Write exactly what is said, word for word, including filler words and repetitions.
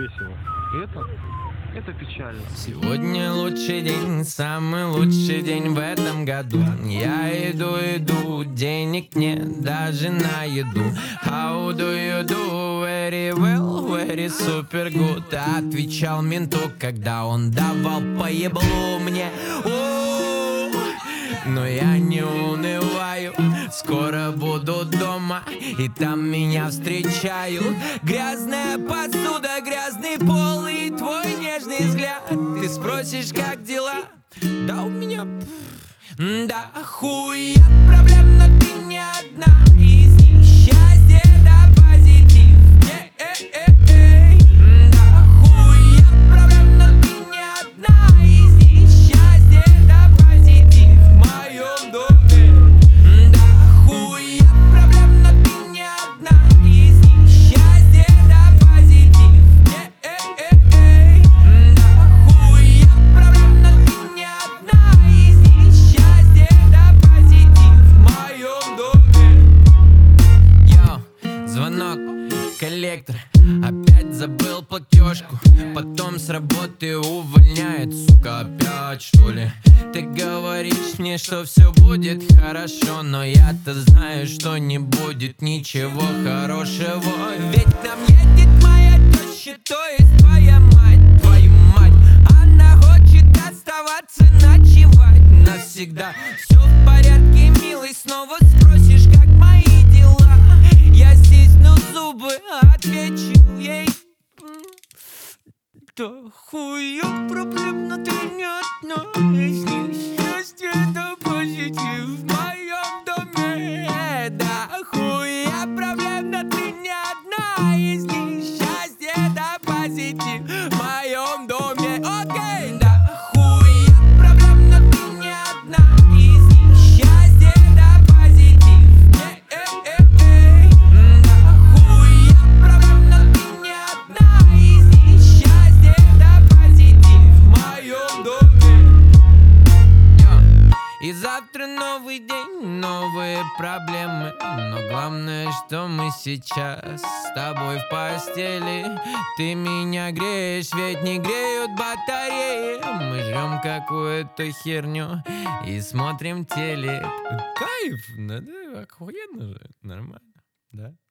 весело. И это, это печально. Сегодня лучший день, самый лучший день в этом году. Я иду, иду, денег нет даже на еду. How do you do? Very well, very super good. Отвечал менту, когда он давал по еблу мне. О, но я не унываю, скоро буду дома, и там меня встречают. Грязная посуда, грязный пол и твой нежный взгляд. Ты спросишь, как дела? Да у меня... Да хуя проблем, но ты не одна из них. Счастье да позитив. Э-э-э-эй. Да хуя проблем, но ты не одна из них. Счастье да позитив в моем доме. Да хуя проблем, но ты не одна из них. Счастье да позитив. Э-э-э-эй. Да хуя проблем, но ты не одна из них. Счастье да позитив в моем доме. Йо, звонок, коллектор. Опять забыл платежку. Потом с работы увольняет, сука, опять что ли? Ты говоришь мне, что все будет хорошо, но я-то знаю, что не будет ничего хорошего. Ведь к нам едет моя теща, то есть твоя мать, твою мать. Она хочет оставаться ночевать навсегда. Все в порядке, милый, снова спросишь, как мои дела. Я стисну зубы, отвечу ей: да хуя проблем, но ты не одна из них. Счастье да позитив в моем доме. Да хуя проблем, но ты не одна из них. Счастье да позитив в моем доме. Окей, да хуя проблем, но ты не одна из них. Счастье да позитив. Э-э-э-эй. Да хуя проблем, но ты не одна из них. Счастье да позитив в моем доме. И завтра новый день, новые проблемы. Но главное, что мы сейчас с тобой в постели. Ты меня греешь, ведь не греют батареи. Мы жрем какую-то херню и смотрим телек. Кайф, ну да, охуенно же, нормально, да?